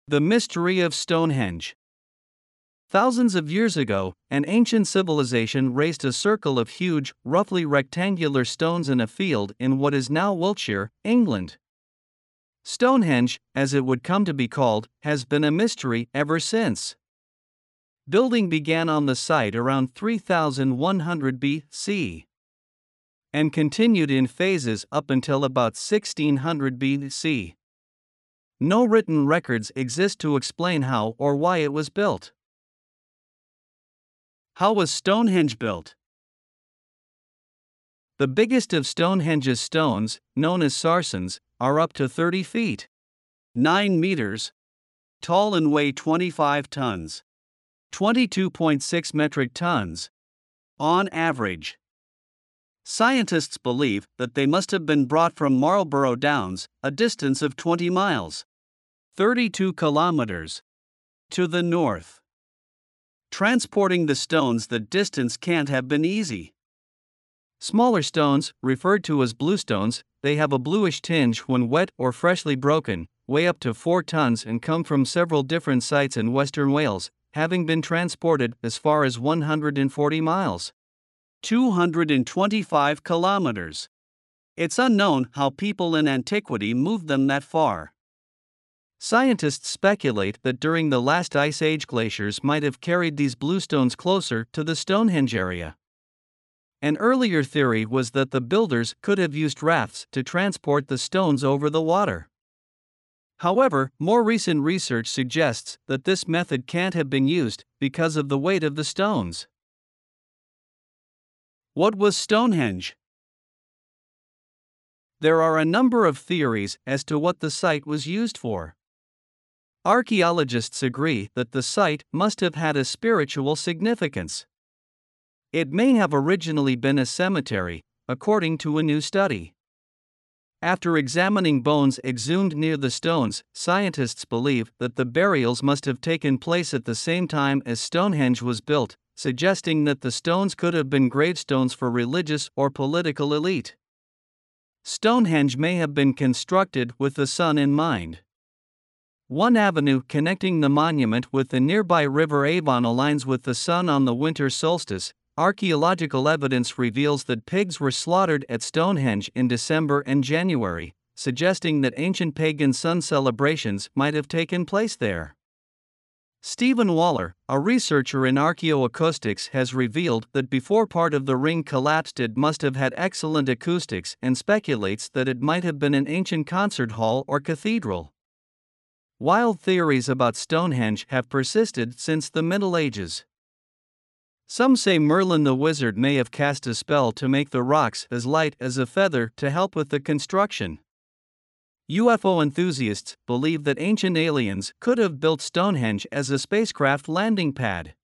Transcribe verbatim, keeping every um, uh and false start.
The mystery of Stonehenge. Thousands of years ago, an ancient civilization raised a circle of huge, roughly rectangular stones in a field in what is now Wiltshire, England. Stonehenge, as it would come to be called, has been a mystery ever since. Building began on the site around three thousand one hundred B C and continued in phases up until about sixteen hundred B C. No written records exist to explain how or why it was built. How was Stonehenge built? The biggest of Stonehenge's stones, known as sarsens, are up to thirty feet, nine meters, tall and weigh twenty-five tons, twenty-two point six metric tons, on average. Scientists believe that they must have been brought from Marlborough Downs, a distance of twenty miles, thirty-two kilometers, to the north. Transporting the stones the distance can't have been easy. Smaller stones, referred to as bluestones, they have a bluish tinge when wet or freshly broken, weigh up to four tons and come from several different sites in western Wales, having been transported as far as one hundred forty miles, two hundred twenty-five kilometers. It's unknown how people in antiquity moved them that far. Scientists speculate that during the last Ice Age glaciers might have carried these bluestones closer to the Stonehenge area. An earlier theory was that the builders could have used rafts to transport the stones over the water. However, more recent research suggests that this method can't have been used because of the weight of the stones. What was Stonehenge? There are a number of theories as to what the site was used for. Archaeologists agree that the site must have had a spiritual significance. It may have originally been a cemetery, according to a new study. After examining bones exhumed near the stones, scientists believe that the burials must have taken place at the same time as Stonehenge was built, suggesting that the stones could have been gravestones for religious or political elite. Stonehenge may have been constructed with the sun in mind. One avenue connecting the monument with the nearby River Avon aligns with the sun on the winter solstice. Archaeological evidence reveals that pigs were slaughtered at Stonehenge in December and January, suggesting that ancient pagan sun celebrations might have taken place there. Stephen Waller, a researcher in archaeoacoustics, has revealed that before part of the ring collapsed it must have had excellent acoustics and speculates that it might have been an ancient concert hall or cathedral. Wild theories about Stonehenge have persisted since the Middle Ages. Some say Merlin the wizard may have cast a spell to make the rocks as light as a feather to help with the construction. U F O enthusiasts believe that ancient aliens could have built Stonehenge as a spacecraft landing pad.